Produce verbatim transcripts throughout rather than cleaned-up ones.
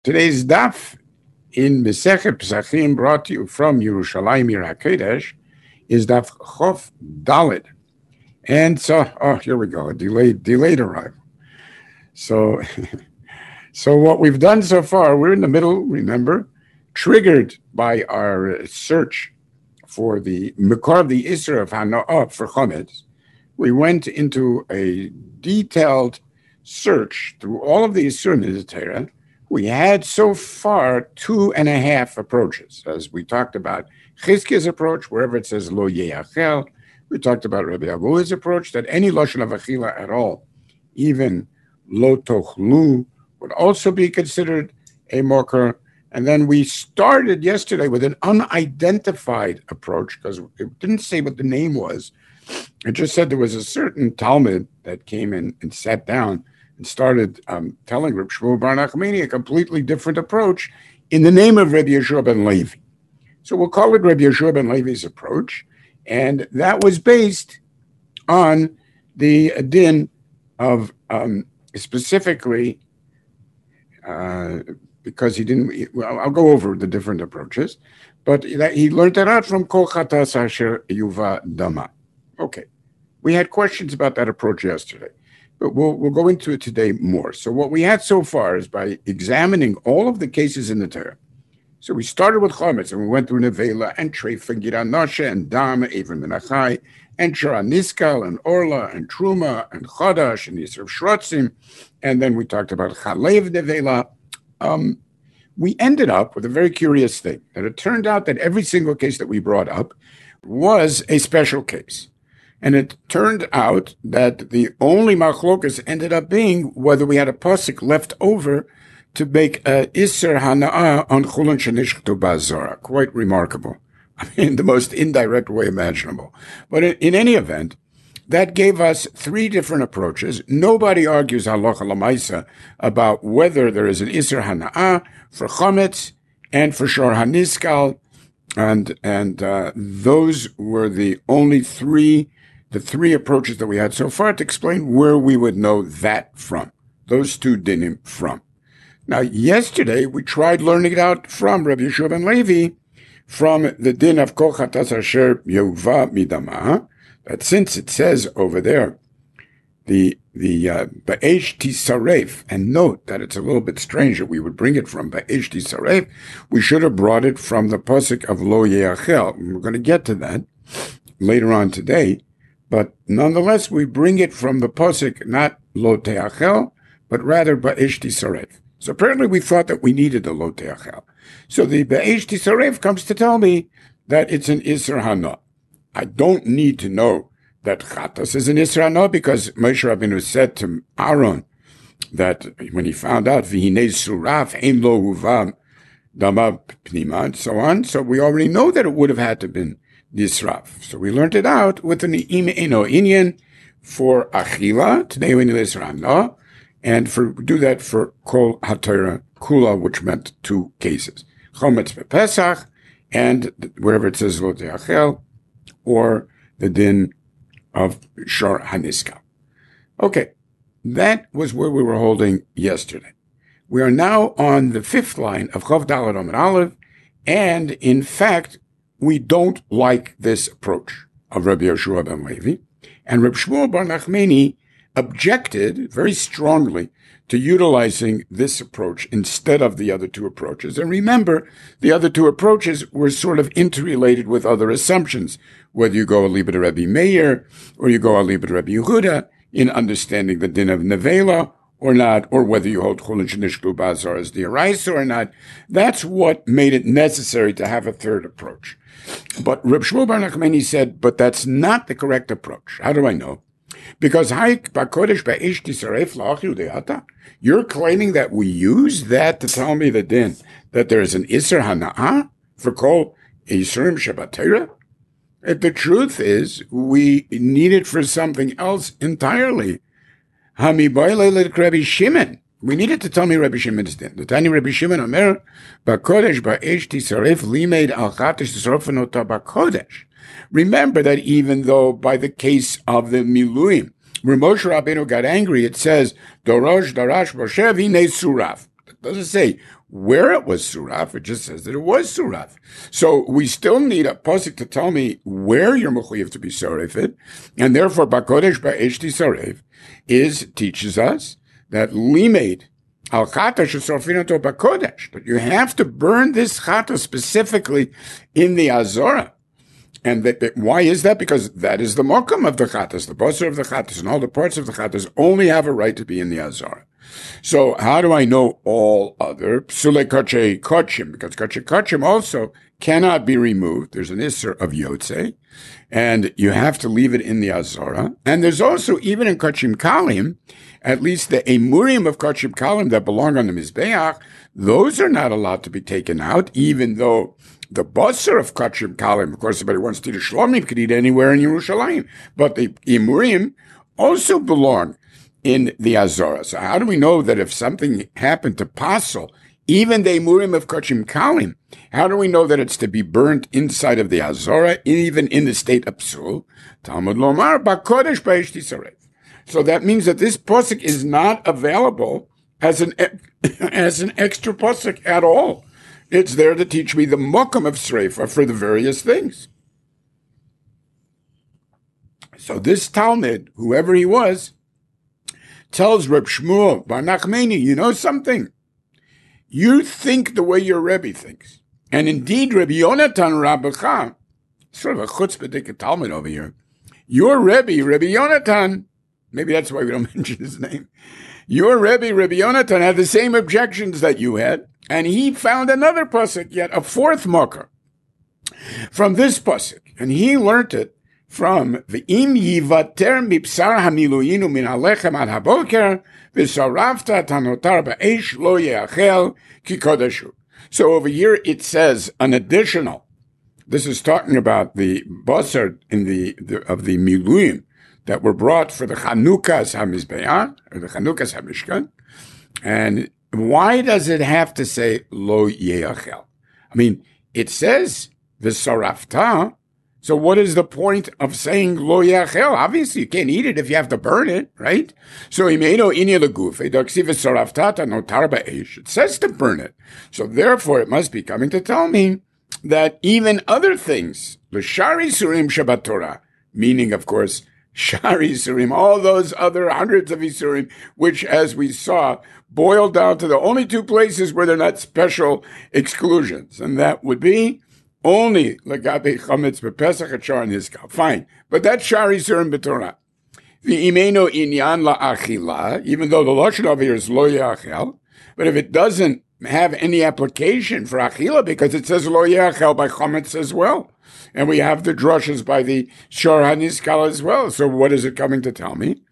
Today's daf in Mesechet Pesachim, brought to you from Yerushalayim Ir HaKodesh, is daf Chof Dalet. And so, oh, here we go, a delayed, delayed arrival. So, so what we've done so far, we're in the middle, remember, triggered by our search for the Mekor of the Isra of Hana'ah for Chometz. We went into a detailed search through all of the Isurim in the Torah. We had so far two and a half approaches, as we talked about Chizkiah's approach, wherever it says Lo Yeachel. We talked about Rabbi Avu's approach, that any Lashon of Achila at all, even Lo Tochlu, would also be considered a Moker. And then we started yesterday with an unidentified approach, because it didn't say what the name was. It just said there was a certain Talmud that came in and sat down and started um, telling Reb Shmuel bar Nachmani a completely different approach in the name of Rabbi Yeshua ben Levi. So we'll call it Rabbi Yeshua ben Levi's approach, and that was based on the din of um, specifically, uh, because he didn't, well, I'll go over the different approaches, but that he learned that out from Kol Chatas Asher Yuva Dama. Okay, we had questions about that approach yesterday, but we'll we'll go into it today more. So what we had so far is by examining all of the cases in the Torah. So we started with Chometz, and we went through Nevela and Treif and Gira Noshe and Dam, Avrim and Achai, and Shara Niskal and Orla and Truma and Chodash and Yisrael Shrotzim, and then we talked about Chalev Nevela. Um, we ended up with a very curious thing, that it turned out that every single case that we brought up was a special case. And it turned out that the only machlokas ended up being whether we had a pasuk left over to make a Isser Hana'ah on Chulun Shenishchtu Ba'Zorah. Quite remarkable. I mean, the most indirect way imaginable. But in, in any event, that gave us three different approaches. Nobody argues halacha lamaisa about whether there is an Isser Hana'ah for Chometz and for Shor HaNiskal. And, and uh, those were the only three the three approaches that we had so far to explain where we would know that from, those two dinim from. Now, yesterday, we tried learning it out from Rabbi Yeshua ben Levi, from the din of Kol Chatas Asher Yehuva Midama, that since it says over there, the the uh, Ba'esh Tisaref, and note that it's a little bit strange that we would bring it from Ba'esh Tisaref, we should have brought it from the pasuk of Lo Yeachel. We're going to get to that later on today. But nonetheless, we bring it from the pasuk, not Lo Teachel, but rather Ba'esh Tisaref. So apparently we thought that we needed the Lo Teachel. So the Ba'esh Tisaref comes to tell me that it's an Isser Hana. I don't need to know that Chatas is an Isser Hana, because Moshe Rabbeinu said to Aaron that when he found out, V'hinei Suraf, Ein Lo Huvam, Dama Pnima, and so on. So we already know that it would have had to have been Disraf. So we learned it out with an Im Eno Inyan for Achila, today we need Isra, and for do that for Kol HaTorah Kula, which meant two cases. Chometz Pesach, and wherever it says Lo Teachel, or the din of Shor HaNiskal. Okay, that was where we were holding yesterday. We are now on the fifth line of Chof Dalet Amud Aleph, and in fact, we don't like this approach of Rabbi Yeshua ben Levi, and Reb Shmuel bar Nachmani objected very strongly to utilizing this approach instead of the other two approaches. And remember, the other two approaches were sort of interrelated with other assumptions, whether you go Aliba to Rabbi Meir, or you go Aliba to Rabbi Yehuda, in understanding the din of Nevela, or not, or whether you hold Chulun Shenishchtu Ba'Zorah as the Araisa or not. That's what made it necessary to have a third approach. But Reb Shmuel bar Nachmani said, but that's not the correct approach. How do I know? Because you're claiming that we use that to tell me the din, that there is an Isser Hana'ah for Kol Yisurim Shabbat Torah? The truth is, we need it for something else entirely. Rabbi Shimon. We needed to tell me Rabbi Shimon's din. The Tani Rabbi Shimon Omer, Ba'kodesh ba'esh tisaref limeid al chatish tisarofan ota ba'kodesh. Remember that even though by the case of the Miluim, where Moshe Rabbeinu got angry, it says, Dorosh darash Moshe v'nei suraf. It doesn't say where it was suraf. It just says that it was suraf. So we still need a pasuk to tell me where you're mechuyev to be sorefed, and therefore bakodesh ba'eshti sorev is teaches us that limed al chata shesorfinato bakodesh, that you have to burn this chata specifically in the azora. And that, that, why is that? Because that is the mokum of the chatas, the basar of the chatas, and all the parts of the chatas only have a right to be in the azara. So how do I know all other psule kache kachim? Because kache kachim also cannot be removed. There's an isser of yotze, and you have to leave it in the azara. And there's also, even in kachim kalim, at least the emurim of kachim kalim that belong on the mizbeach, those are not allowed to be taken out, even though the basar of kachim kalim, of course, somebody wants to eat a shlomim, could eat anywhere in Yerushalayim. But the emurim also belong in the azara. So how do we know that if something happened to pasel, even the emurim of kachim kalim, how do we know that it's to be burnt inside of the azara, even in the state of psul? Talmud lomar bakodesh ba'eshti sorev. So that means that this pasuk is not available as an as an extra pasuk at all. It's there to teach me the mokum of sreifa for the various things. So this Talmud, whoever he was, tells Reb Shmuel bar Nachmani, you know something? You think the way your Rebbe thinks. And indeed, Rebbe Yonatan Rabbecha, sort of a chutzpah Talmud over here, your Rebbe, Rebbe Yonatan, maybe that's why we don't mention his name, your Rebbe, Rebbe Yonatan, had the same objections that you had, and he found another pasuk, yet a fourth mocker, from this pasuk, and he learnt it from the im yivater mipsar hamiluinu min halechem ad haboker v'sarafta tanotar ba'esh lo yeachel ki kodeshu. So over here it says an additional. This is talking about the basar in the, the of the miluim that were brought for the Chanukas HaMizbeach, or the Chanukas HaMishkan. And why does it have to say lo yeachel? I mean, it says v'sarafta. So what is the point of saying lo yeachel? Obviously, you can't eat it if you have to burn it, right? So imeino inya legufe daksiv v'sarafta notar ba'esh. It says to burn it. So therefore, it must be coming to tell me that even other things, l'shari surim Shabbat Torah, meaning, of course, Shari Isurim, all those other hundreds of Isurim, which, as we saw, boil down to the only two places where they're not special exclusions. And that would be only Lagabe Chametz B'Pesach Achar and Hizkal. Fine. But that's Shari Isurim B'Torah. The Imeno Inyan La'achila, even though the Lashon over here is Lo Yachel, but if it doesn't have any application for Achila, because it says Lo Yachel by Chametz as well. And we have the drushes by the Shor HaNiskal as well. So what is it coming to tell me?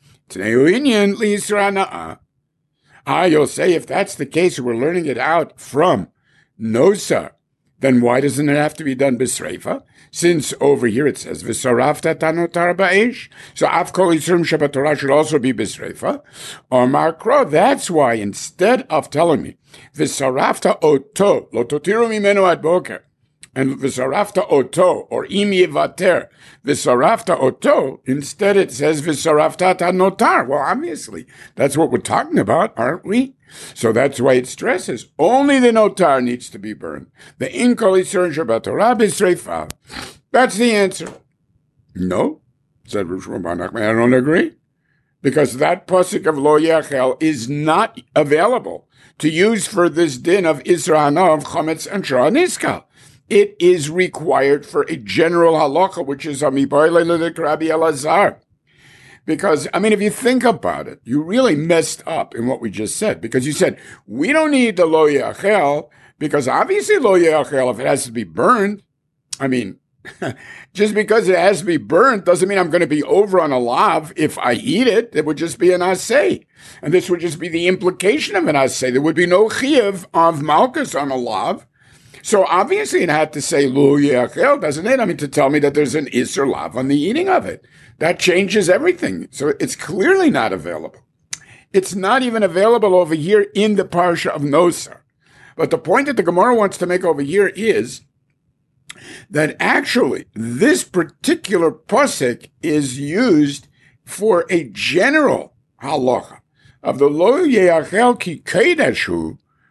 Ah, you'll say, if that's the case, we're learning it out from Nosa, then why doesn't it have to be done b'sreifa? Since over here it says, v'sarafta tanotar ba'esh. So Avkol Yisurim Shabbat Torah should also be b'sreifa. Or Markro, that's why instead of telling me, v'sarafta oto, lo totiru mimenu ad boker, and v'sarafta oto, or im yivater, v'sarafta oto, instead it says v'sarafta tanotar. Well, obviously, that's what we're talking about, aren't we? So that's why it stresses, only the notar needs to be burned. The inkol yisurim Shabbat Torah b'sreifa. That's the answer. No, said Rosh Bar Nachman, I don't agree. Because that pasuk of Lo Yachel is not available to use for this din of Isra Hana of Chametz and Shor HaNiskal. It is required for a general halacha, which is Amibayle L'dik Rabbi Elazar. Because, I mean, if you think about it, you really messed up in what we just said. Because you said, we don't need the Lo Yachel, because obviously Lo Yachel, if it has to be burned, I mean, just because it has to be burnt doesn't mean I'm going to be over on a lav if I eat it. It would just be an asay. And this would just be the implication of an asay. There would be no chiyuv of malchus on a lav. So obviously it had to say lo yachel, doesn't it? I mean, to tell me that there's an isser lav on the eating of it. That changes everything. So it's clearly not available. It's not even available over here in the parsha of Nosar. But the point that the Gemara wants to make over here is that actually this particular pasuk is used for a general halacha of the lo yachel ki kedeshu,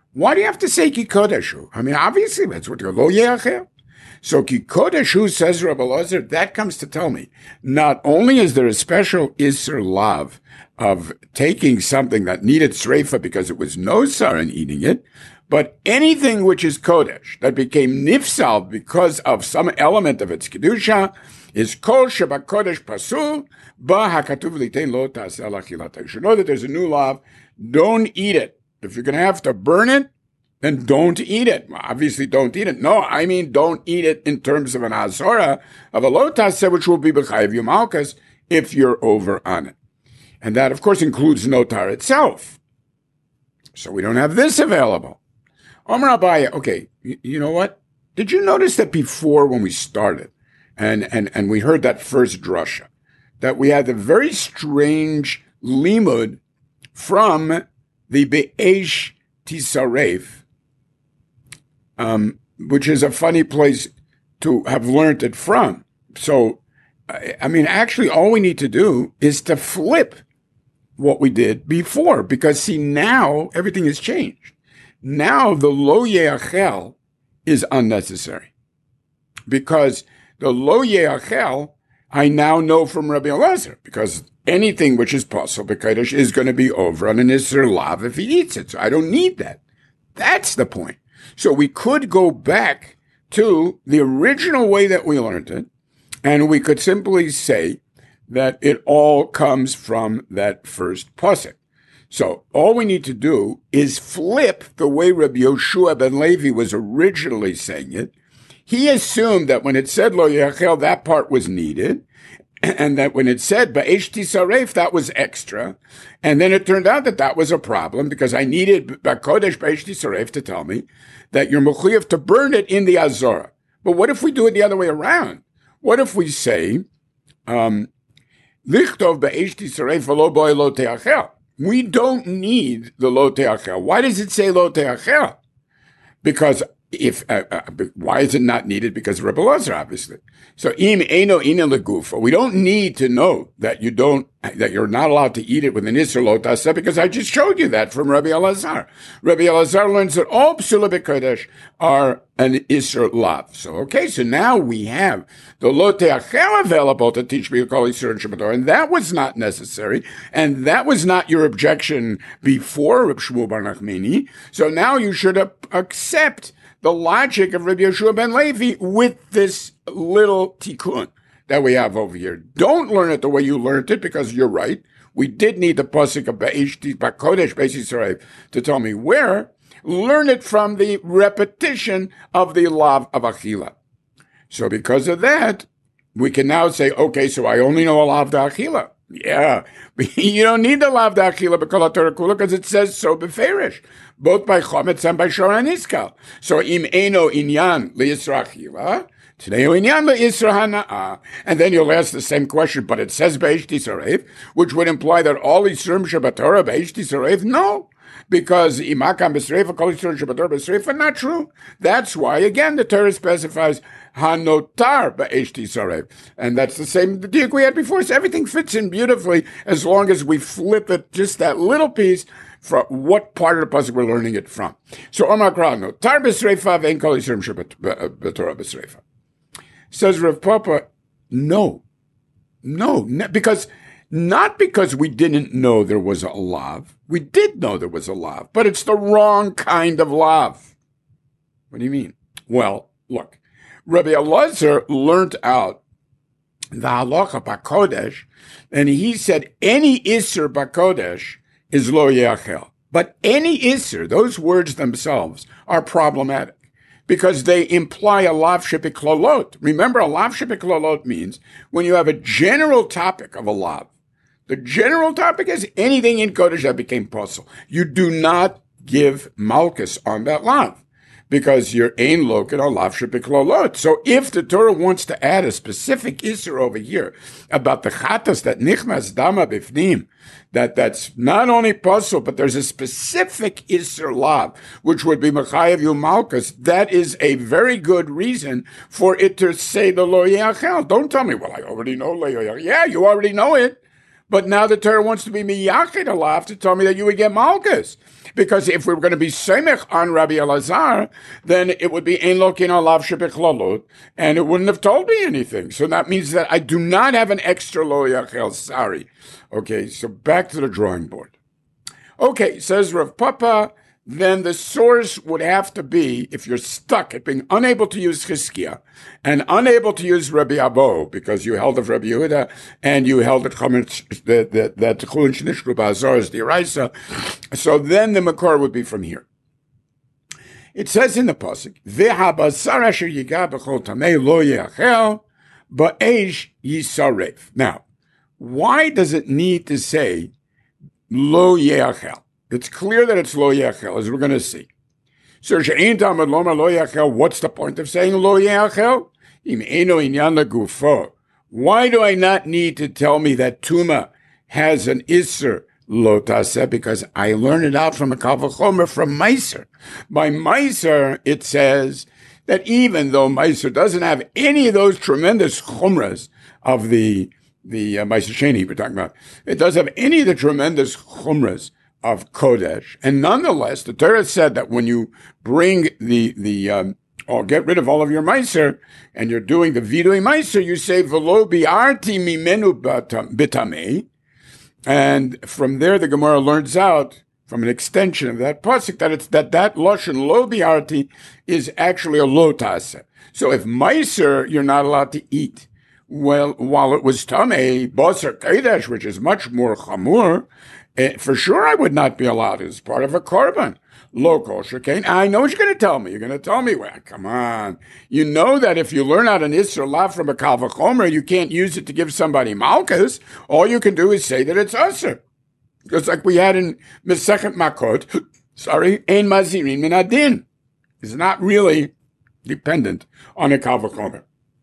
Why do you have to say ki kodeshu? I mean, obviously that's what the lo yeachel. So ki kodeshu, says Rabbi Elazar, that comes to tell me, not only is there a special Isser Lav of taking something that needed sreifa because it was nosar and eating it, but anything which is kodesh, that became nifsal because of some element of its kedusha, is kol sheba kodesh pasul, ba hakatuv litein lo taseh achilata. You should know that there's a new law. Don't eat it. If you're going to have to burn it, then don't eat it. Well, obviously, don't eat it. No, I mean, don't eat it in terms of an azora, of a lo taseh, which will be b'chayev yumalkas if you're over on it. And that, of course, includes notar itself. So we don't have this available. Omar Abaya, okay, you, you know what? Did you notice that before when we started, and, and, and we heard that first drasha, that we had a very strange limud from the Be'esh Tisaref, um, which is a funny place to have learned it from. So, I, I mean, actually, all we need to do is to flip what we did before, because see, now everything has changed. Now the lo yeachel is unnecessary, because the lo yeachel I now know from Rabbi Elazar, because anything which is possible b'kodesh is going to be over on an Isser Lav if he eats it. So I don't need that. That's the point. So we could go back to the original way that we learned it, and we could simply say that it all comes from that first pasuk. So all we need to do is flip the way Rabbi Yoshua ben Levi was originally saying it. He assumed that when it said lo yachel, that part was needed, and that when it said ba'esh tisaref, that was extra. And then it turned out that that was a problem, because I needed ba'kodesh ba'esh tisaref to tell me that you're mechuyev to burn it in the azora. But what if we do it the other way around? What if we say, um, lichtov ba'esh tisaref v'lo boi lo te'achel? We don't need the lo te'achel. Why does it say lo te'achel? Because if uh, uh, why is it not needed? Because of Rebbe Elazar, obviously. So im eno ina legufa. We don't need to know that you don't that you're not allowed to eat it with an isser lo taseh, because I just showed you that from Rabbi Elazar. Rabbi Elazar learns that all psula b'kodesh are an isser lav. So okay, so now we have the lo te'achel available to teach me kol isser and Shabbat, and that was not necessary, and that was not your objection before Reb Shmuel bar Nachmani. So now you should accept the logic of Rabbi Yoshua ben Levi with this little tikkun that we have over here. Don't learn it the way you learned it, because you're right. We did need the pasuk of Ba'esh Kodesh B'Yisrael to tell me where. Learn it from the repetition of the lav of Achila. So because of that, we can now say, okay, so I only know a lav d'Achila. Yeah, you don't need the lav d'Achila because it says so beferish, both by Chometz and by Shor HaNiskal. So im eno inyan li'isra achila, today inyan li'isra hana'ah. And then you'll ask the same question, but it says b'eish tisaref, which would imply that all Yisrim Shabbatorah b'eish tisaref? No, because imakam b'sreifa, kol Yisrim Shabbatorah b'sreifa, not true. That's why, again, the Torah specifies hanotar ba'esh tisaref. And that's the same diuk we had before. So everything fits in beautifully as long as we flip it, just that little piece, from what part of the pasuk we're learning it from. So Omar Kral, no tar b'sreifa ve'en kol Yisrim Shabbatorah b'sreifa. Says Rav Papa, no, no, no, because not because we didn't know there was a lav. We did know there was a lav, but it's the wrong kind of lav. What do you mean? Well, look, Rabbi Elazar learned out the halacha b'kodesh, and he said any isser b'kodesh is lo yachel. But any isser, those words themselves are problematic, because they imply a lav shebiklolot. Remember, a lav shebiklolot means when you have a general topic of a lav. The general topic is anything in Kodesh that became possible. You do not give malchus on that lav, because you're ein loket on lav shebiklolot. So if the Torah wants to add a specific isser over here about the chatas that nichnas dama bifnim, that that's not only possible, but there's a specific isser lav, which would be mechayev yu malchus, that is a very good reason for it to say the lo yachel. Don't tell me, well, I already know lo yachel. Yeah, you already know it, But now the Torah wants to be miyachid a lav to tell me that you would get malchus. Because if we were going to be semech on Rabbi Elazar, then it would be ein lokin alav shebichlolot, and it wouldn't have told me anything. So that means that I do not have an extra lo yachel. Sorry. Okay, so back to the drawing board. Okay, says Rav Papa, then the source would have to be, if you're stuck at being unable to use Chizkiah and unable to use Rabbi Abo, because you held of Rabbi Yehuda and you held it that that Chulin Shnishru Ba'azar is the Eraisa, so then the Makor would be from here. It says in the pasuk, "V'habasar asher yiga b'chol tamei lo yachel ba'esh yisarev." Now, why does it need to say lo yachel? It's clear that it's lo yachel, as we're going to see. So, she'ein tamad lomar lo yachel, what's the point of saying lo yachel? Im eino inyan legufo. Why do I not need to tell me that Tuma has an Isser lo taseh? Because I learned it out from a Kal V'chomer from Meiser. By Meiser, it says that even though Meiser doesn't have any of those tremendous chumras of the, the uh, Meiser Sheni we're talking about, it doesn't have any of the tremendous chumras of Kodesh, and nonetheless, the Torah said that when you bring the the um, or get rid of all of your meiser, and you're doing the vidui meiser, you say v'lo bi'arti mimenu bitamei, and from there the Gemara learns out from an extension of that pasuk that it's that that lashon lo bi'arti is actually a lo taseh. So if meiser you're not allowed to eat, well, while it was tamei basar kodesh, which is much more chamur. For sure, I would not be allowed as part of a korban. Lo kosher kain. I know what you're going to tell me. You're going to tell me, well, come on. You know that if you learn out an Isser lav from a Kal V'chomer, you can't use it to give somebody malchus. All you can do is say that it's Usser. Just like we had in Mesechet Makot, sorry, ein mazirin min adin. It's not really dependent on a Kal V'chomer.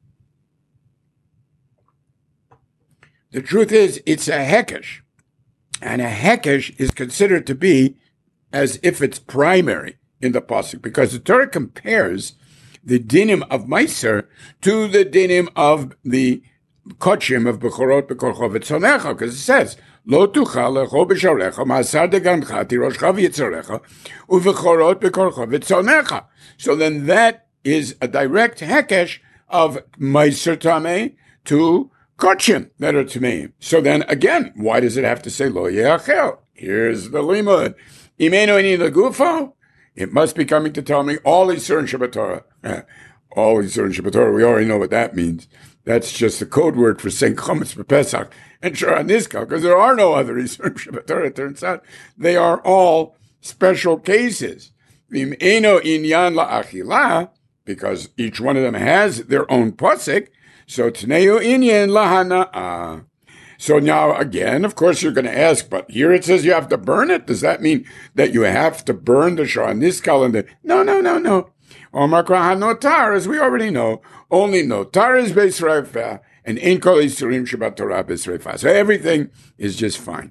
The truth is, it's a hekesh. And a hekesh is considered to be as if it's primary in the pasuk, because the Torah compares the dinim of Meiser to the dinim of the kochim of Bechorot Bekorcho V'tzonecha, because it says, Lo tuchal lecho b'sharecha ma'asar degancha tiroshcha v'yitzorecha u'vechorot bekorcho v'tzonecha. So then that is a direct hekesh of Meiser Tameh to Kochim that are Tameim. So then again, why does it have to say Lo Yeachel? Here's the limud. Imenu ini legufo. It must be coming to tell me all Yisur and Shabbat Torah. All Yisur and Shabbat Torah. We already know what that means. That's just the code word for saying Chometz for Pesach and Shara Nizkal, because there are no other Yisur and Shabbat Torah. It turns out they are all special cases. Imenu inyan la'achila, because each one of them has their own pasuk. So Tneu Inyan Lahana. So now again, of course, you're going to ask, but here it says you have to burn it. Does that mean that you have to burn the Shara Nizkal and the? No, no, no, no. Omar Krahan Notar, as we already know, only Notar is Beis Reifa and Ein Kol Yisurim Shabbat Torah Beis Reifa. So everything is just fine.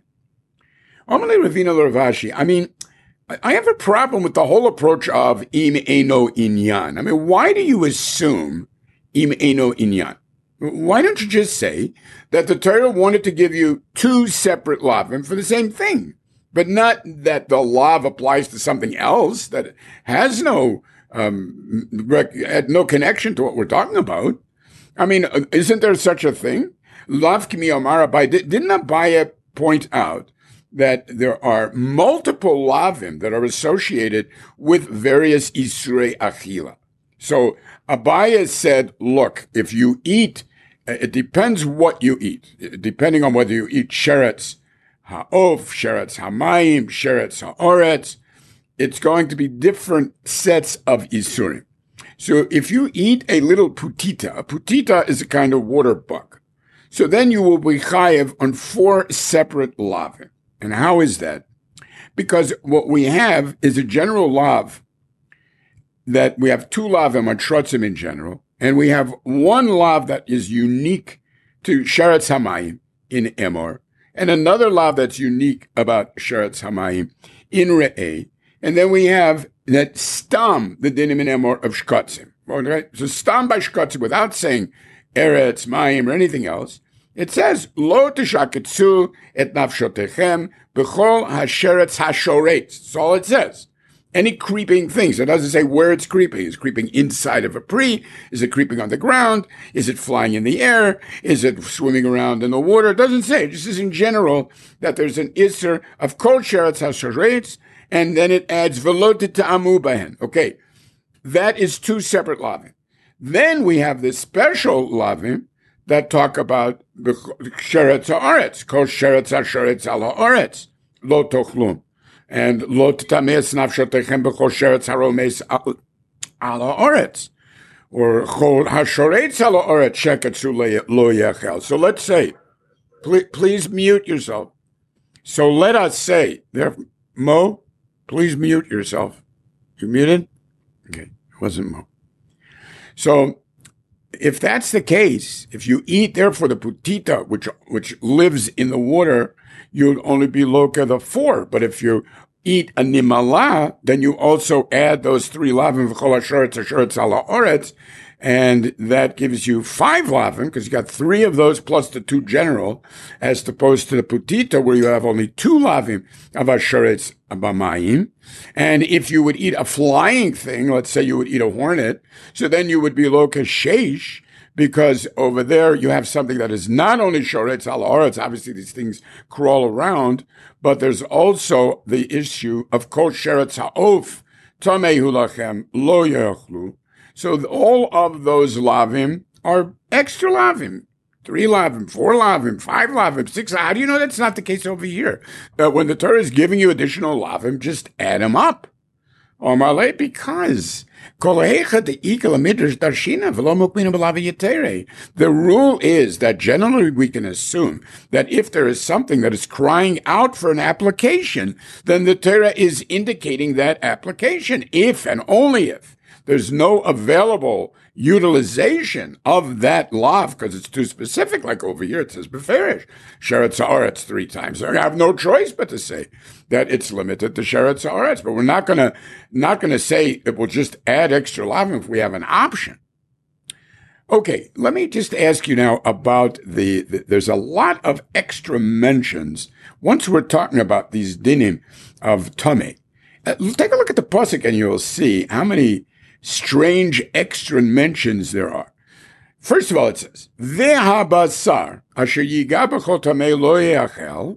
Omali Ravina Ravashi. I mean, I have a problem with the whole approach of Im Eino Inyan. I mean, why do you assume Im Eino Inyan? Why don't you just say that the Torah wanted to give you two separate lavim for the same thing, but not that the lav applies to something else that has no um, had no connection to what we're talking about? I mean, isn't there such a thing? Lav kimi Amar Abai, didn't Abaye point out that there are multiple lavim that are associated with various Isurei Achila? So Abaye said, look, if you eat, it depends what you eat, depending on whether you eat sheretz ha'of, sheretz ha'mayim, sheretz ha'oretz, it's going to be different sets of isurim. So if you eat a little putita, a putita is a kind of water bug. So then you will be chayev on four separate lavim. And how is that? Because what we have is a general lav, that we have two lavim on shrotzim in general, and we have one lav that is unique to sheretz hamayim in emor, and another lav that's unique about sheretz hamayim in re'eh, and then we have that stam, the dinim in emor of shkotzim. Okay? So stam by shkotzim, without saying eretz, mayim, or anything else, It says, Lo tishaketzu et nafshotechem b'chol hasheretz hashoretz. That's all it says. Any creeping things. It doesn't say where it's creeping. Is it creeping inside of a pre? Is it creeping on the ground? Is it flying in the air? Is it swimming around in the water? It doesn't say. It just says in general that there's an isser of kol sheretz hashoretz, and then it adds velo t'ta'amu bahen. Okay, that is two separate lavim. Then we have this special lavim that talk about sheretz haaretz, kol sheretz hashoretz al haaretz, lo tochlum, and lo titameis nafshotechem b'chol sheretz haromes al haaretz, or kol hashoretz al haaretz sheketzu lo yechel. So let's say, please, please mute yourself. So let us say, there, Mo, please mute yourself. You muted? Okay, it wasn't Mo. So, if that's the case, if you eat therefore the putita, which which lives in the water, you'd only be loka the four. But if you eat a nimala, then you also add those three lavim v'chol hashoretz hashoretz ala oretz, and that gives you five lavim because you got three of those plus the two general, as opposed to the putita where you have only two lavim of hashoretz abamayim. And if you would eat a flying thing, let's say you would eat a hornet, so then you would be loka sheish, because over there you have something that is not only shoretz al haaretz, obviously these things crawl around, but there's also the issue of kol sheretz ha'of, tamehu lachem lo yochlu. So all of those lavim are extra lavim. Three lavim, four lavim, five lavim, six. How do you know that's not the case over here? That when the Torah is giving you additional lavim, just add them up. Because the rule is that generally we can assume that if there is something that is crying out for an application, then the Torah is indicating that application, if and only if there's no available utilization of that lav because it's too specific. Like over here, it says beferish sheretz haaretz three times. So I have no choice but to say that it's limited to sheretz haaretz. But we're not gonna not gonna say it will just add extra lavim if we have an option. Okay, let me just ask you now about the, the there's a lot of extra mentions once we're talking about these dinim of tameh. Uh, take a look at the pasuk and you'll see how many strange extra mentions there are. First of all, it says, Ve'habasar, asher yiga b'chol tameh lo yachel,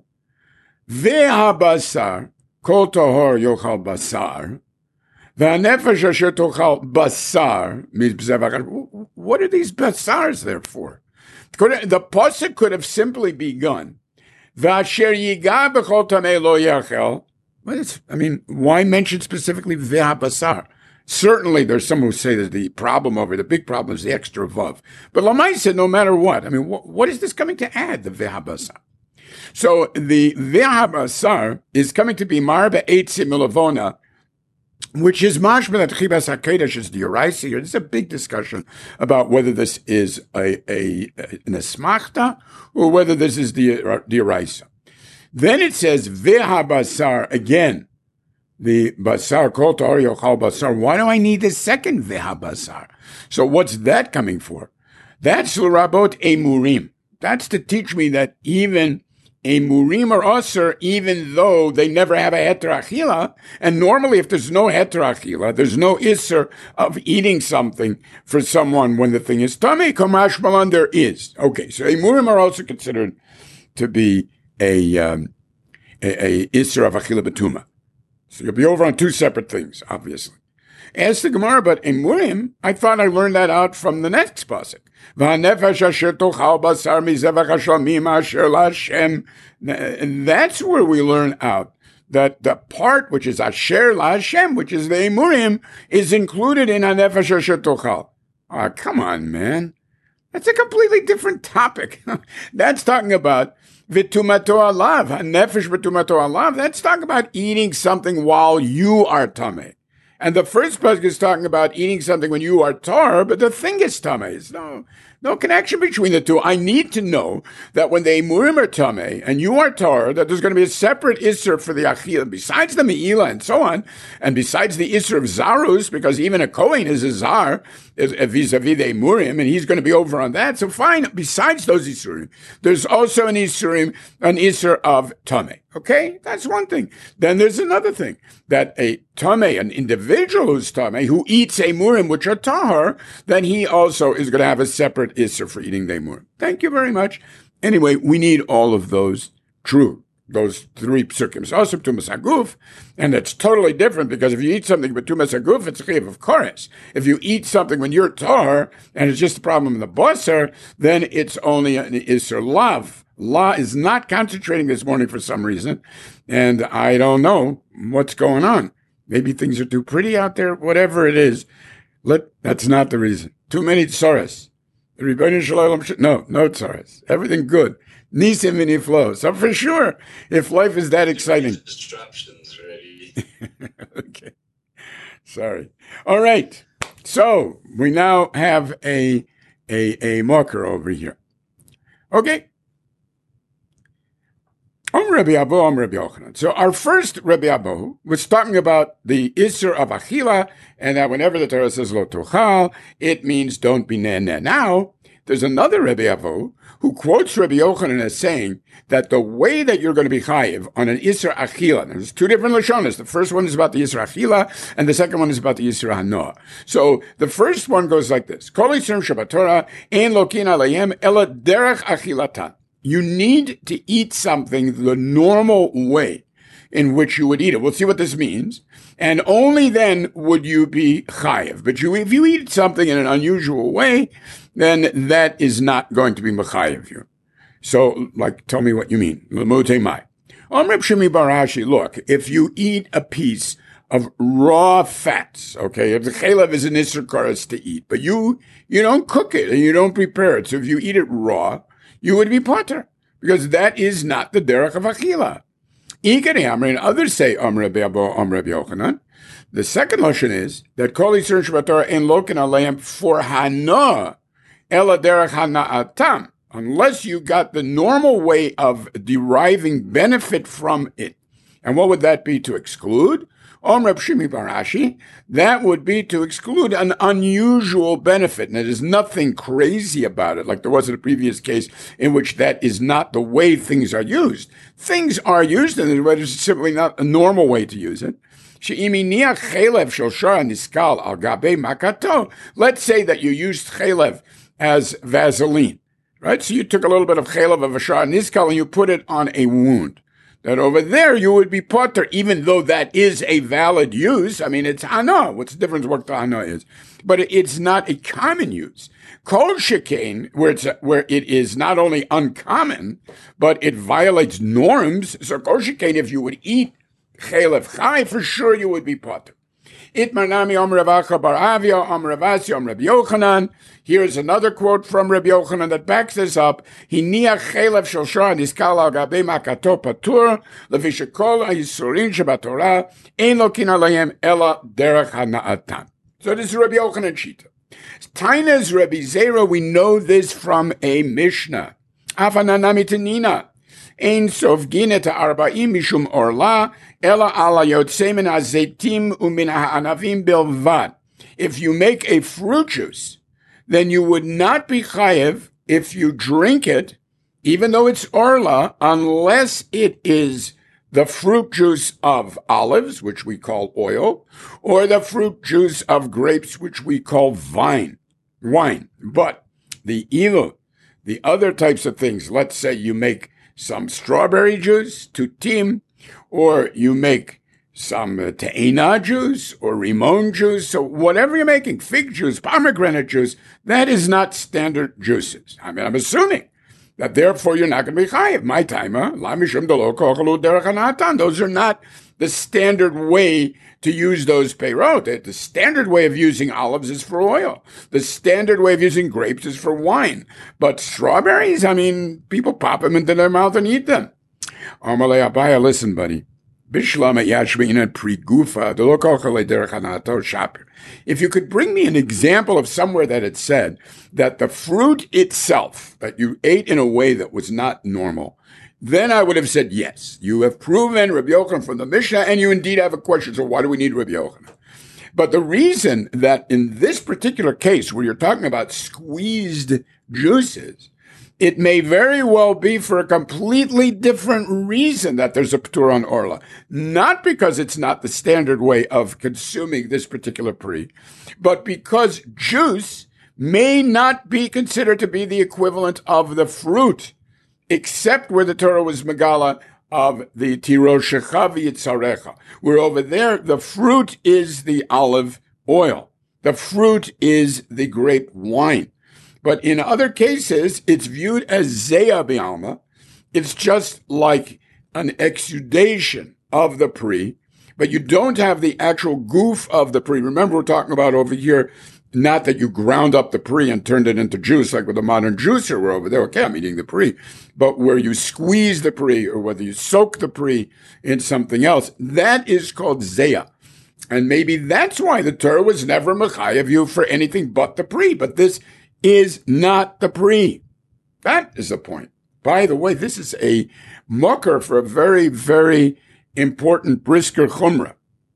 Ve'habasar, kol tahor yochal basar, Ve'hanefesh asher tochal basar, what are these basars there for? The pasuk could have simply begun, Ve'asher yiga b'chol tameh lo yachel. I mean, why mention specifically Ve'habasar? Certainly, there's some who say that the problem over, the big problem is the extra vav. But Lamai said, no matter what, I mean, wh- what is this coming to add, the vehabasar? So the vehabasar is coming to be marba eitzi milavona, which is mashma that chibas hakedesh is the yoraisi. There's a big discussion about whether this is a, a, an asmachta or whether this is the, the yoraisa. Then it says vehabasar again. The basar, kol tahor yochal basar. Why do I need the second vehabasar? So what's that coming for? That's l'rabot emurim. That's to teach me that even emurim are usher, even though they never have a heter achila. And normally, if there's no heter achila, there's no isser of eating something for someone when the thing is tameh. Kamash malan, there is. Okay, so emurim are also considered to be a um, a, a isser of achila betuma. So you'll be over on two separate things, obviously. As the Gemara, but in Murim, I thought I learned that out from the next pasuk. That's where we learn out that the part which is Asher La Hashem, which is the Emurim, is included in Hanefesh Asher Tochal. Ah, come on, man. That's a completely different topic. That's talking about V'tumato alav, nefesh v'tumato alav. That's talking about eating something while you are tameh. And the first pasuk is talking about eating something when you are tar, but the thing is tameh. There's no, no connection between the two. I need to know that when the emurim are tameh and you are tar, that there's going to be a separate isser for the achila, besides the meila and so on, and besides the isser of zarus, because even a kohen is a zar vis-a-vis the emurim, and he's going to be over on that. So fine, besides those isurim, there's also an isurim, an isser of tameh. Okay, that's one thing. Then there's another thing, that a tameh, an individual who's tameh, who eats emurim which are tahar, then he also is going to have a separate isser for eating the emurim. Thank you very much. Anyway, we need all of those true, those three psukim. Also tumas haguf, and it's totally different, because if you eat something with tumas haguf, it's chiv of chorus. If you eat something when you're tahar, and it's just a problem in the basar, then it's only an isser lav. La is not concentrating this morning for some reason, and I don't know what's going on. Maybe things are too pretty out there, whatever it is. Let, that's not the reason. Too many tsaras. No, no tsaras. Everything good. Nisim v'niflo. So for sure, if life is that exciting. Distractions ready. Okay. Sorry. All right. So we now have a, a, a marker over here. Okay. So our first Rabbi Abu was talking about the Isser of Achila, and that whenever the Torah says Lo Tochal, it means don't be nene. Now, there's another Rabbi Abu who quotes Rabbi Yochanan as saying that the way that you're going to be chayiv on an Isser Achila, there's two different Lashonas. The first one is about the Isser Achila, and the second one is about the Isser Hanoah. So the first one goes like this. Kol Isser Shabbat Torah, ein lokin alayim, ela derech achilatan. You need to eat something the normal way in which you would eat it. We'll see what this means. And only then would you be chayiv. But you, if you eat something in an unusual way, then that is not going to be mechayiv you. So, like, tell me what you mean. L'motei mai. Amr Shimi Barashi, look, if you eat a piece of raw fats, okay, if the chalev is an isser karas to eat, but you, you don't cook it and you don't prepare it. So if you eat it raw, you would be potter, because that is not the derech of achila. Ikari Amr, and others say Amr Rabbi Abu, Amr Rabbi Yochanan. The second lashon is that kol yisur Shabbat Torah ein lokin aleim for hana ela derech hana'atam, unless you got the normal way of deriving benefit from it. And what would that be to exclude? Om Reb Shimi Barashi, that would be to exclude an unusual benefit. And there's nothing crazy about it, like there was in the previous case in which that is not the way things are used. Things are used in it, but it's simply not a normal way to use it. Let's say that you used chalev as Vaseline, right? So you took a little bit of chalev of a shar niskal and you put it on a wound. That over there you would be potter, even though that is a valid use. I mean, it's hana. What's the difference what the hana is? But it's not a common use. Kol shekain, where it's where it is not only uncommon, but it violates norms. So kol shekain, if you would eat chalev chai, for sure you would be potter. Itmanami Om Rav Acha bar Avia, Om Rav Asi, Om Rabbi Yochanan. Here's another quote from Rabbi Yochanan that backs this up. Hiniach chalev shel shor niskal al gabei makato patur, lefi shekol ha'yisurin shebat Torah ein lokin alayim ela derech hana'atan. So this is Rabbi Yochanan Shita. Taina's Rabbi Zera, we know this from a Mishnah. Afananami tenina. Ein sof gine arba'im mishum orla, ela ala yotzei min hazetim umin ha'anavim bilvad. If you make a fruit juice, then you would not be chayev if you drink it, even though it's orla, unless it is the fruit juice of olives, which we call oil, or the fruit juice of grapes, which we call vine, wine. But the ilu, the other types of things, let's say you make some strawberry juice, tutim, or you make some uh, te'ina juice or rimon juice, so whatever you're making, fig juice, pomegranate juice, that is not standard juices. I mean, I'm assuming that therefore you're not going to be chayiv. My timer, la mishum delo kochalu derech hanatan. Those are not the standard way to use those peirot. The standard way of using olives is for oil. The standard way of using grapes is for wine. But strawberries, I mean, people pop them into their mouth and eat them. Amalei Abaya, listen, buddy. Bishlama yashmeina prigufa delokochale derech hanato shapir. If you could bring me an example of somewhere that it said that the fruit itself, that you ate in a way that was not normal, then I would have said, yes, you have proven Rabbi Yochanan from the Mishnah, and you indeed have a question, so why do we need Rabbi Yochanan? But the reason that in this particular case, where you're talking about squeezed juices, it may very well be for a completely different reason that there's a p'tur on orla. Not because it's not the standard way of consuming this particular pri, but because juice may not be considered to be the equivalent of the fruit, except where the Torah was megala of the tiroshecha v'yitzarecha, where over there the fruit is the olive oil. The fruit is the grape wine. But in other cases, it's viewed as zeya b'alma. It's just like an exudation of the pri, but you don't have the actual goof of the pri. Remember, we're talking about over here, not that you ground up the pri and turned it into juice, like with a modern juicer, we're over there, okay, I'm eating the pri, but where you squeeze the pri, or whether you soak the pri in something else, that is called zeya. And maybe that's why the Torah was never mechayev you for anything but the pri, but this is not the pri. That is the point. By the way, this is a mucker for a very, very important brisker chumrah.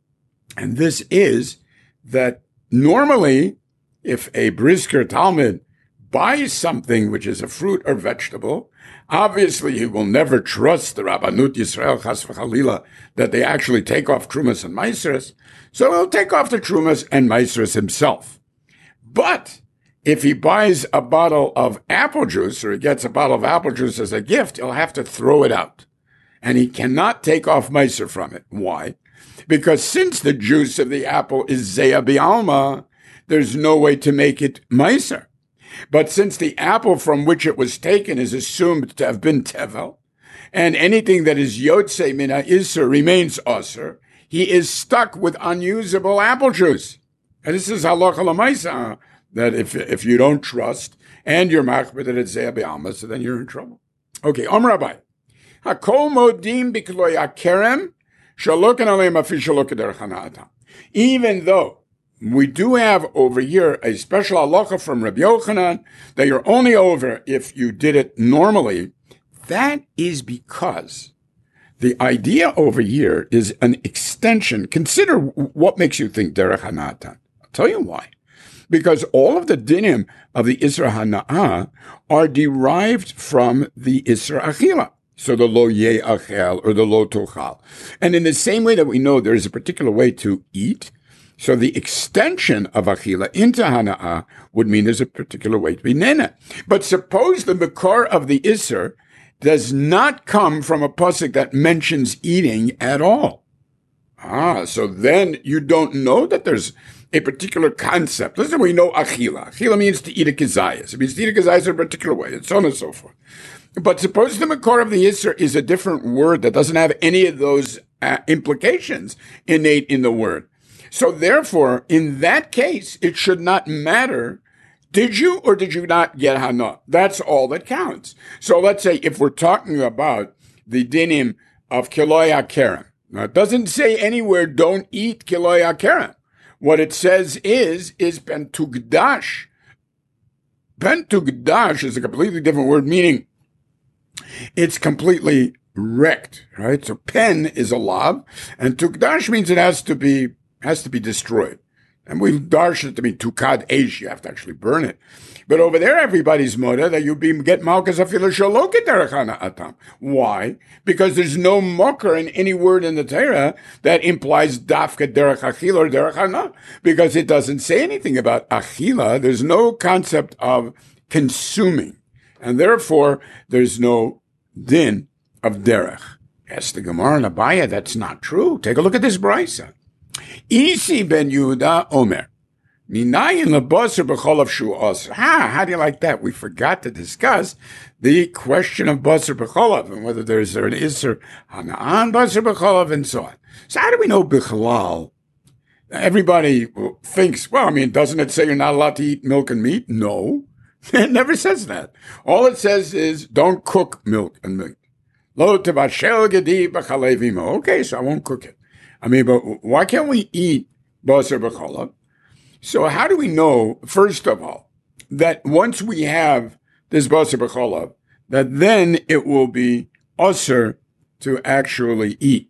And this is that normally, if a brisker Talmud buys something which is a fruit or vegetable, obviously he will never trust the Rabbanut Yisrael Chas v'Chalila that they actually take off Trumas and Maasros, so he'll take off the Trumas and Maasros himself. But if he buys a bottle of apple juice, or he gets a bottle of apple juice as a gift, he'll have to throw it out. And he cannot take off Maaser from it. Why? Because since the juice of the apple is zeya b'alma, there's no way to make it Maaser. But since the apple from which it was taken is assumed to have been tevel, and anything that is yotze mina iser remains aser, he is stuck with unusable apple juice. And this is halacha l'maisa, that if if you don't trust and you're machbir that it's zeya b'alma, so then you're in trouble. Okay, Om Rabbi. Hakol modim b'kloy hakerem shalokan aleim afi shalokan derech hana'atam. Even though we do have over here a special halacha from Rabbi Yochanan that you're only over if you did it normally, that is because the idea over here is an extension. Consider what makes you think derech hana'atam. I'll tell you why. Because all of the dinim of the Isra Hana'ah are derived from the Isra Achila. So the lo ye achel or the lo tochal. And in the same way that we know there is a particular way to eat, so the extension of Achila into Hana'ah would mean there's a particular way to be nena. But suppose the makor of the Isra does not come from a pasuk that mentions eating at all. Ah, so then you don't know that there's a particular concept. Listen, we know achila. Achila means to eat a kizayas. It means to eat a kizayas in a particular way, and so on and so forth. But suppose the makor of the Yisr is a different word that doesn't have any of those uh, implications innate in the word. So therefore, in that case, it should not matter, did you or did you not get hana? That's all that counts. So let's say if we're talking about the dinim of kiloi hakerem, now it doesn't say anywhere don't eat kiloi hakerem. What it says is, is pentugdash. Pentugdash is a completely different word, meaning it's completely wrecked, right? So pen is a lav, and tugdash means it has to be, has to be destroyed. And we darsh it to be tukad eish, you have to actually burn it. But over there, everybody's moda that you be get malchus afilu shaloket derech atam. Why? Because there's no mocker in any word in the Torah that implies dafka derech achila or derech hana. Because it doesn't say anything about achila. There's no concept of consuming. And therefore, there's no din of derech. Yes, the Gemara and Abaya, that's not true. Take a look at this brisa. Isi ben Yehuda Omer. Minayin lebasar b'cholav shu aser. Ha, how do you like that? We forgot to discuss the question of basar b'cholav and whether there's an iser hana'an basar b'cholav and so on. So how do we know b'chalal? Everybody thinks, well, I mean, doesn't it say you're not allowed to eat milk and meat? No, it never says that. All it says is don't cook milk and meat. Lo tevashel gedi b'chalev imo. Okay, so I won't cook it. I mean, but why can't we eat basar b'chalav? So how do we know, first of all, that once we have this basar b'chalav, that then it will be usher to actually eat,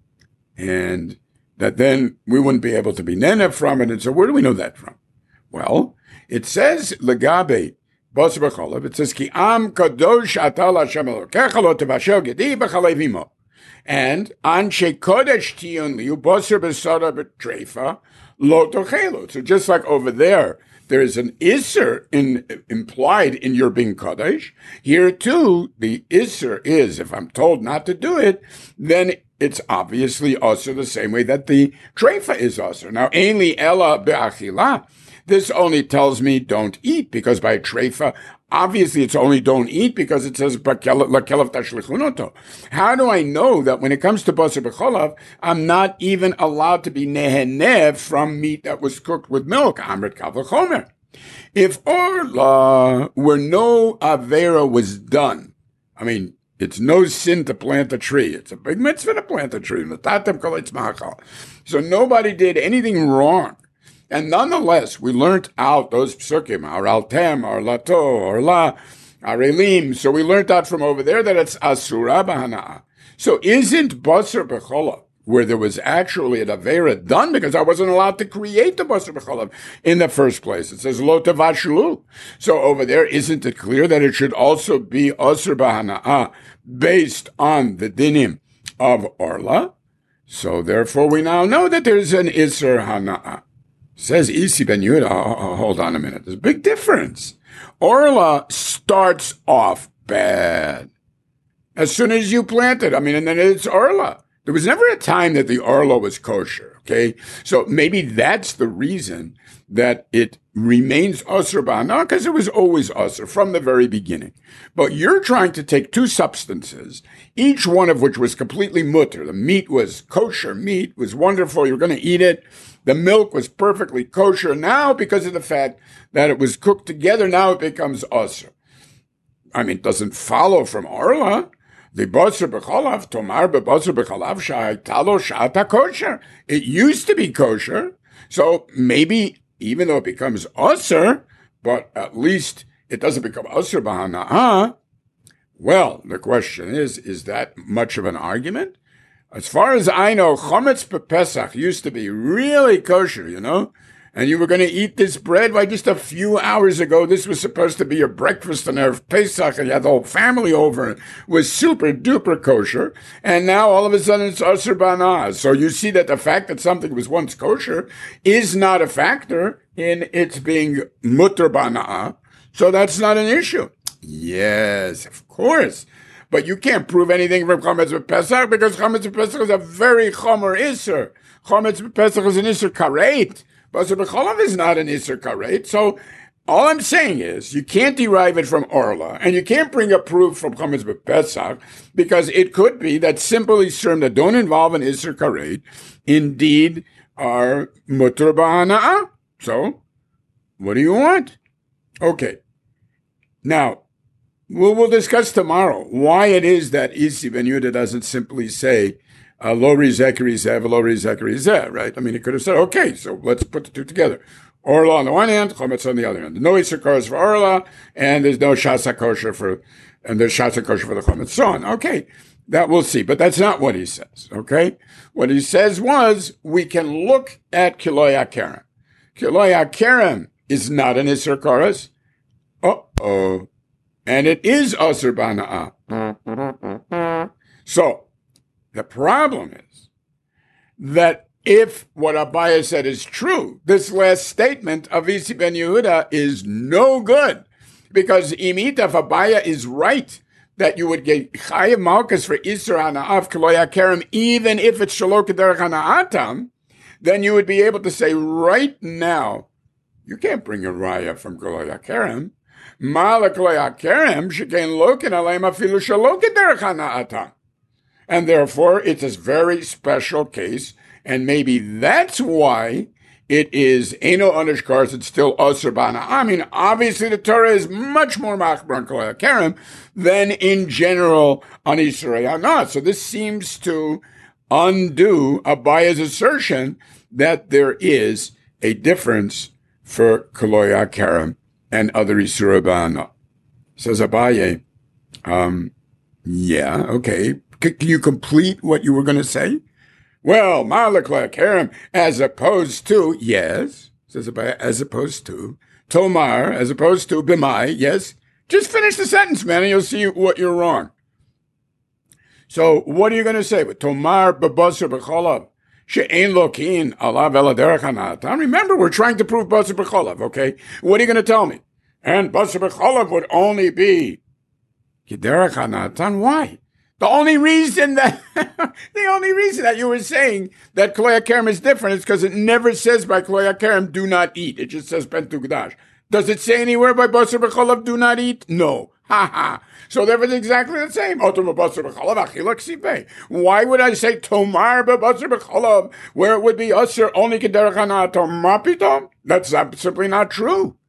and that then we wouldn't be able to be nene from it? And so where do we know that from? Well, it says legabe basar b'chalav. It says ki am kadosh atal Hashem Elokecha lo tevashel gedi b'chalev imo. And anshe kodesh tiyun liu basar b'sara b'treifa lo tochelu. So just like over there, there is an isser in, implied in your being kodesh. Here too, the isser is, if I'm told not to do it, then it's obviously also the same way that the treifa is also. Now, ainli ella be'achila. This only tells me don't eat, because by treifa, obviously it's only don't eat because it says lakelav tashlichunoto. How do I know that when it comes to basar b'cholav, I'm not even allowed to be neheneh from meat that was cooked with milk? Amrit kal v'chomer. If orla, where no avera was done, I mean, it's no sin to plant a tree. It's a big mitzvah to plant a tree. So nobody did anything wrong. And nonetheless, we learned out those psukim, our altem, our lato, our la, our elim. So we learned out from over there that it's asura b'hana'ah. So isn't basar b'cholav, where there was actually an avera done, because I wasn't allowed to create the basar b'cholav in the first place? It says lo tavashlu. So over there, isn't it clear that it should also be asur b'hana'ah based on the dinim of orla? So therefore, we now know that there's an isur hana'ah. Says Isi Ben Yehuda, oh, oh, hold on a minute. There's a big difference. Orla starts off bad. As soon as you plant it, I mean, and then it's Orla. There was never a time that the Orla was kosher, okay? So maybe that's the reason that it remains Asr B'Hana, because it was always Asr from the very beginning. But you're trying to take two substances, each one of which was completely mutter. The meat was kosher meat, was wonderful, you're going to eat it. The milk was perfectly kosher. Now, because of the fact that it was cooked together, now it becomes Asr. I mean, it doesn't follow from Orla. The basar b'chalav, tomar b'basar b'chalav sha'aytalo sha'ata kosher. It used to be kosher, so maybe even though it becomes asr, but at least it doesn't become asr b'hana'ah. Well, the question is, is that much of an argument? As far as I know, chometz b'Pesach used to be really kosher, you know? And you were going to eat this bread. Why, just a few hours ago, this was supposed to be your breakfast on Erev Pesach, and you had the whole family over. It was super duper kosher. And now all of a sudden it's asur b'hana'ah. So you see that the fact that something was once kosher is not a factor in its being mutter b'hana'ah. So that's not an issue. Yes, of course. But you can't prove anything from chometz b'Pesach, because chometz b'Pesach is a very chomer isser. Chometz b'Pesach is an isser karet. Basar b'chalav is not an isser karet. So all I'm saying is you can't derive it from Orla, and you can't bring a proof from chometz b'Pesach, because it could be that simple isurim that don't involve an isser karet indeed are mutter b'hana'ah. So what do you want? Okay. Now, we'll, we'll discuss tomorrow why it is that Isi Ben Yehuda doesn't simply say Uh, lo rizeh rizeh, lo rizeh rizeh, right? I mean, he could have said, okay, so let's put the two together. Orla on the one hand, chometz on the other hand. No isser kosher for Orla, and there's no shasa kosher for, and there's shasa kosher for the chometz. So on. Okay, that we'll see. But that's not what he says, okay? What he says was, we can look at Kiloi HaKerem. Kiloi HaKerem is not an isser kosher. Uh-oh. And it is asur b'hana'ah. So, the problem is that if what Abaya said is true, this last statement of Isi Ben Yehuda is no good, because imit, if Abaya is right that you would get chayav malchus for isur hana'ah Kiloi HaKerem, even if it's shelo k'derech hana'atam, then you would be able to say right now, you can't bring a raya from Kiloi HaKerem. Ma Kiloi HaKerem shekein lokin aleim afilu shelo k'derech hana'atam. And therefore, it's a very special case, and maybe that's why it is Eno Onish Kars, it's still Asr Bana. I mean, obviously the Torah is much more Machbar on Kol HaKerem than in general on Yisrei Hanah. So this seems to undo Abaya's assertion that there is a difference for Kol HaKerem and other Yisrei Bana. Says Abaye, um, yeah, okay. C- can you complete what you were going to say? Well, Ma'aleh Kol HaKerem, as opposed to, yes, says Abaye, as opposed to, Tomar, as opposed to, B'mai, yes. Just finish the sentence, man, and you'll see what you're wrong. So what are you going to say? Tomar b'basar b'cholav, she'ein lokin alav ela derech hanatan. Remember, we're trying to prove basar b'cholav, okay? What are you going to tell me? And basar b'cholav would only be derech hanatan. Why? The only reason that the only reason that you were saying that Kol HaKerem is different is because it never says by Kol HaKerem do not eat. It just says ben tukdash. Does it say anywhere by basar b'cholav do not eat? No. Ha ha. So therefore it's exactly the same. Why would I say tomar b'basar b'cholav where it would be usher only kederech hanah tomar pitom? That's simply not true.